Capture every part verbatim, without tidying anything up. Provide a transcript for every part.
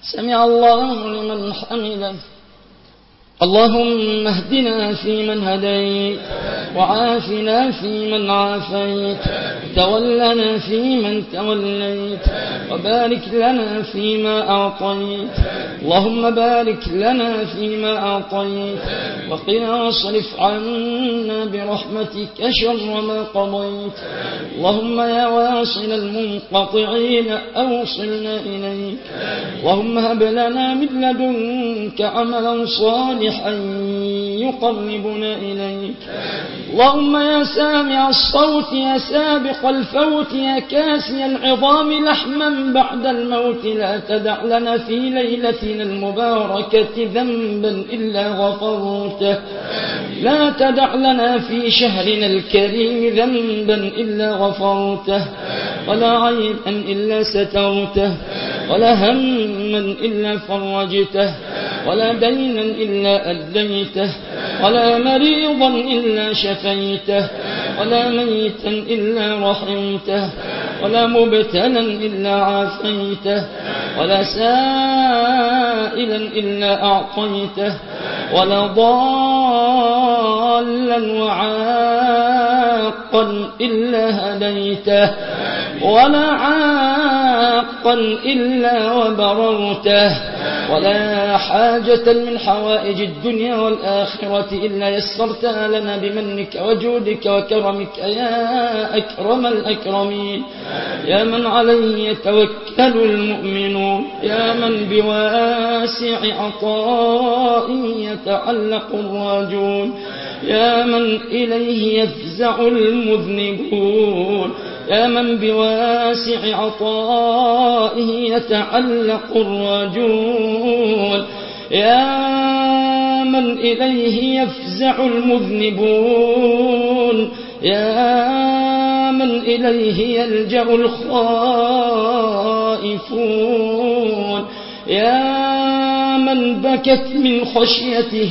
سمع الله لمن حمده. اللهم اهدنا فيمن هديت، وعافنا فيمن عافيت، تولنا فيمن توليت، وبارك لنا فيما أعطيت. اللهم بارك لنا فيما أعطيت، وقنا واصرف عنا برحمتك شر ما قضيت. اللهم يا واصل المنقطعين أوصلنا إليك. اللهم هب لنا من لدنك عملا صالحا يقربنا إليك. اللهم يا سامع الصوت، يا سابق الفوت، يا كاسي العظام لحما بعد الموت، لا تدع لنا في ليلتنا المباركة ذنبا إلا غفرته، لا تدع لنا في شهرنا الكريم ذنبا إلا غفرته، ولا عيبا إلا سترته، ولا هما إلا فرجته، ولا دينا إلا أديته، ولا مريضا إلا شفيته، ولا ميتا إلا رحمته، ولا مبتلا إلا عافيته، ولا سائلا إلا أعطيته، ولا ضالا وعاقا إلا هديته، ولا عاقا إلا وبررته، ولا حاجة من حوائج الدنيا والآخرة إلا يسرتها لنا بمنك وجودك وكرمك يا أكرم الأكرمين، يا من عليه يتوكل المؤمنون، يا من بواسع عطائه يتعلق الراجون، يا من إليه يفزع المذنبون، يا من بواسع عطائه يتعلق الراجون، يا من إليه يفزع المذنبون، يا من إليه يلجأ الخائفون، يا من بكت من خشيته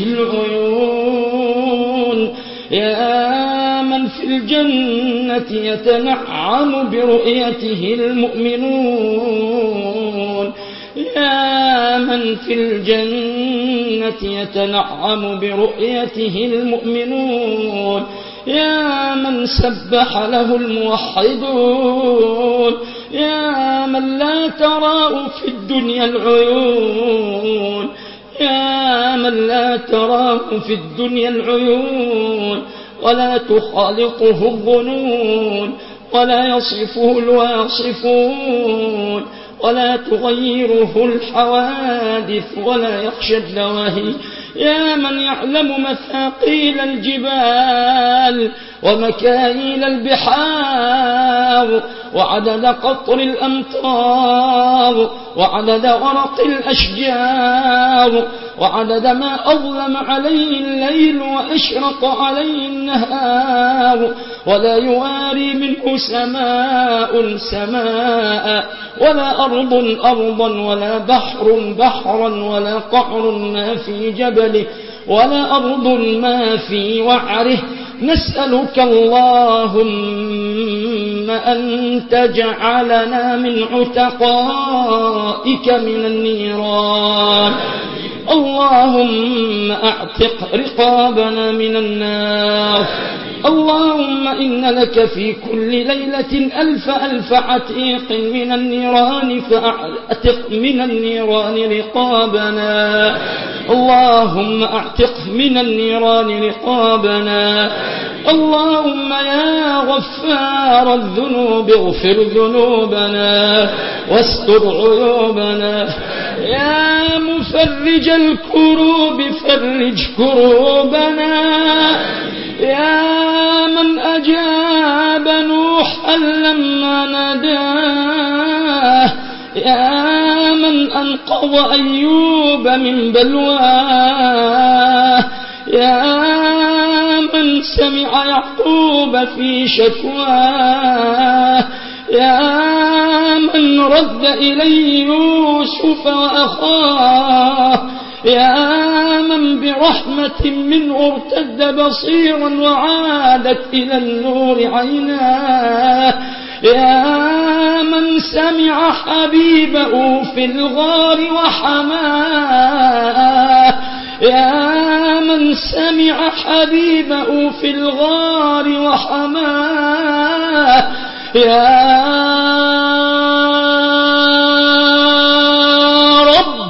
العيون، يا من في الجنة يتنعم برؤيته المؤمنون، يا من في الجنة يتنعم برؤيته المؤمنون، يا من سبح له الموحدون، يا من لا تراه في الدنيا العيون، يا من لا تراه في الدنيا العيون، ولا تخالطه الظنون، ولا يصفه الواصفون، ولا تغيره الحوادث، ولا يخشى الدواهي، يا من يعلم مثاقيل الجبال ومكاييل البحار، وعدد قطر الأمطار، وعدد ورق الأشجار، وعدد ما أظلم عليه الليل وأشرق عليه النهار، ولا يواري منه سماء سماء، ولا أرض أرضا، ولا بحر بحرا، ولا قعر ما في جبله، ولا أرض ما في وعره. نسألك اللهم أن تجعلنا من عتقائك من النيران. اللهم أعتق رقابنا من النار. اللهم إن لك في كل ليلة ألف ألف عتيق من النيران، فأعتق من النيران رقابنا. اللهم أعتق من النيران رقابنا. اللهم يا غفار الذنوب اغفر ذنوبنا واستر عيوبنا. يا مفرج الكروب فرج كروبنا. يا من أجاب نوحا لما ناداه. يا من أنقذ أيوب من بلواه. يا من سمع يعقوب في شكواه. يا من رد إليه يوسف وأخاه. يا من برحمة منه ارتد بصيرا وعادت إلى النور عيناه. يا من سمع حبيبه في الغار وحماه يا من سمع حبيبه في الغار وحماه يا رب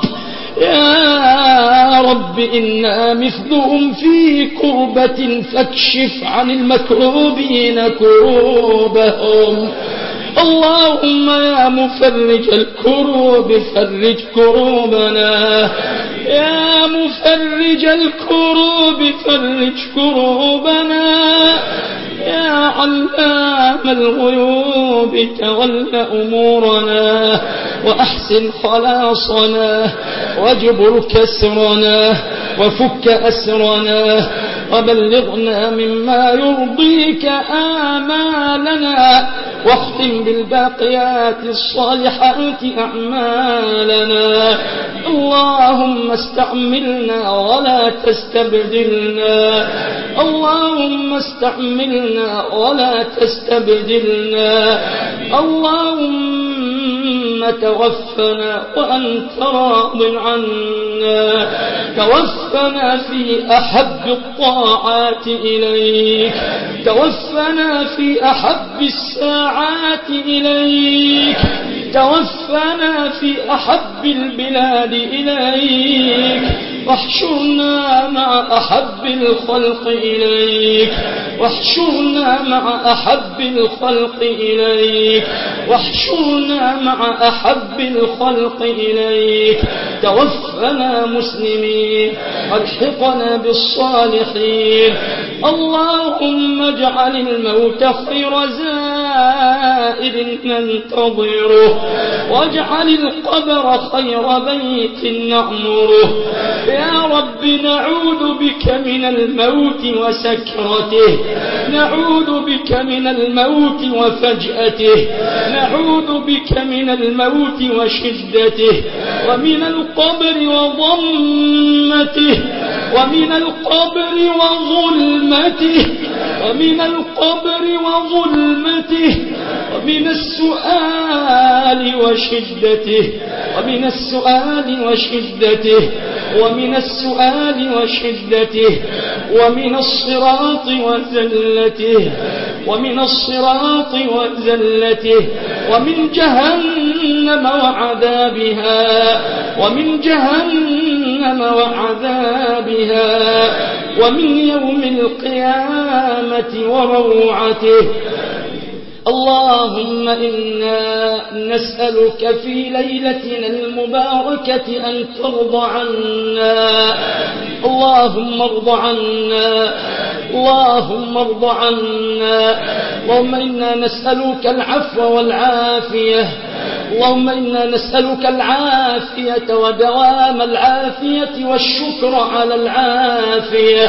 يا رب إنا مثلهم في كربة فاكشف عن المكروبين كروبهم اللهم يا مفرج الكروب فرج كروبنا يا مفرج الكروب فرج كروبنا يا علام الغيوب تول أمورنا وأحسن خلاصنا واجبر كسرنا وفك أسرنا وبلغنا مما يرضيك آمالنا واختم بالباقيات الصالحات أعمالنا اللهم استعملنا ولا تستبدلنا اللهم استعملنا ولا تستبدلنا اللهم توفنا وأنت راض عنا توفنا في أحب الطاعات إليك توفنا في أحب الساعات إليك توفنا في أحب البلاد إليك واحشرنا مع أحب الخلق إليك واحشرنا مع أحب الخلق إليك واحشرنا مع أحب الخلق إليك توفنا مسلمين والحقنا بالصالحين اللهم اجعل الموت خير زائر ننتظره واجعل القبر خير بيت نعمره يا رب نعوذ بك من الموت وسكرته نعوذ بك من الموت وفجأته نعوذ بك من الموت وشدته ومن القبر وضمته ومن القبر وظلمته ومن القبر وظلمته ومن السؤال وشدته ومن السؤال وشدته ومن السؤال وشدته ومن الصراط وزلته ومن الصراط وزلته ومن جهنم وعذابها ومن جهنم وعذابها ومن يوم القيامة وروعته اللهم إنا نسألك في ليلتنا المباركة أن ترضى عنا اللهم ارض عنا اللهم ارض عنا اللهم إنا نسألك العفو والعافية اللهم إنا نسألك العافية ودوام العافية والشكر على العافية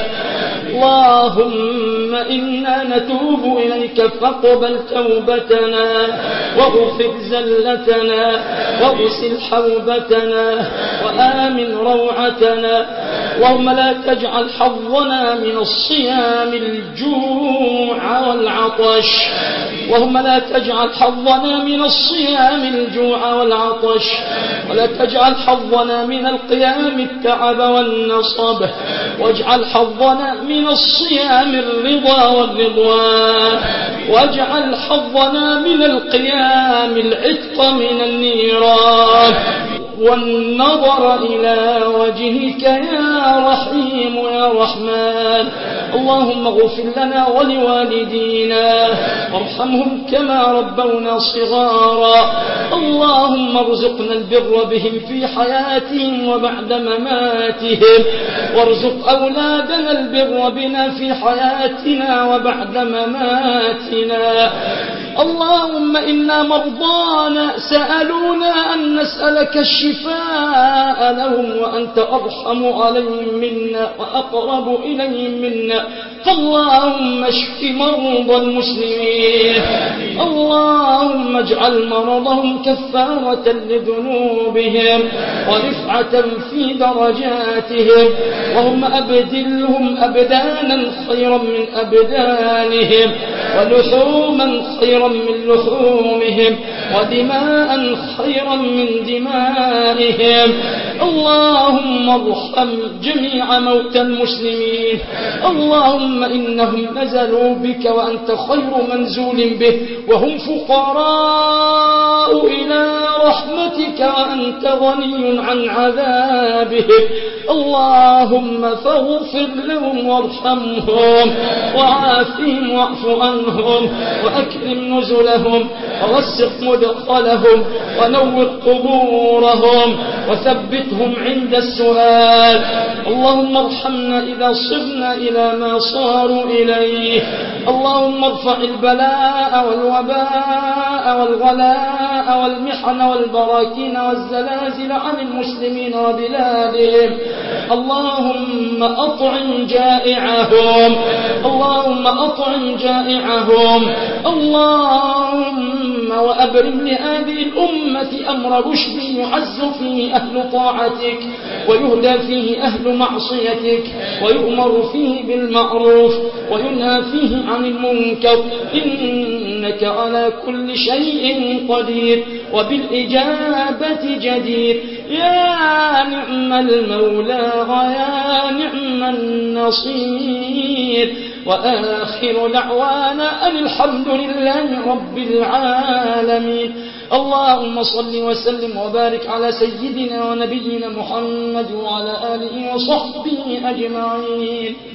اللهم إنا نتوب إليك فاقبل توبتنا واغفر زلتنا واغسل حوبتنا وآمن روعتنا اللهم لا تجعل حظنا من الصيام الجوع والعطش اللهم لا تجعل حظنا من الصيام الجوع والعطش ولا تجعل حظنا من القيام التعب والنصب واجعل حظنا من الصيام الرضا والرضوان واجعل حظنا من القيام العتق من النيران والنظر إلى وجهك يا رحيم يا رحمن اللهم اغفر لنا ولوالدينا وارحمهم كما ربونا صغارا اللهم ارزقنا البر بهم في حياتهم وبعد مماتهم وارزق أولادنا البر بنا في حياتنا وبعد مماتنا اللهم إنا مرضانا سألونا أن نسألك الشفاء لهم وأنت أرحم عليهم منا وأقرب إليهم منا فاللهم اشف مرضى المسلمين اللهم اجعل مرضهم كفارة لذنوبهم ورفعة في درجاتهم اللهم أبدلهم أبدانا خيرا من أبدانهم ولحوما خيرا خيرا من لحومهم ودماء خيرا من دمائهم. اللهم ارحم جميع موتى المسلمين. اللهم إنهم نزلوا بك وأنت خير منزول به وهم فقراء إلى رحمتك وأنت غني عن عذابهم. اللهم فاغفر لهم وارحمهم وعافهم واعف عنهم وأكرم نزلهم ووسع مدخلهم ونور قبورهم وثبتهم عند السؤال. اللهم ارحمنا إذا صرنا إلى ما صاروا إليه. اللهم ارفع البلاء والوباء والغلاء والمحن والبراكين والزلازل عن المسلمين وبلادهم. اللهم أطعم جائعهم. اللهم أطعم جائعهم. اللهم وأبرم لهذه الأمة أمر رشد يعز فيه أهل طاعتك ويهدى فيه أهل معصيتك ويؤمر فيه بالمعروف وينهى فيه عن المنكر. إنك على كل شيء قدير وبالإجابة جدير. يا نعم المولى ويا نعم النصير. وآخر دعوانا أن الحمد لله رب العالمين. اللهم صل وسلم وبارك على سيدنا ونبينا محمد وعلى آله وصحبه أجمعين.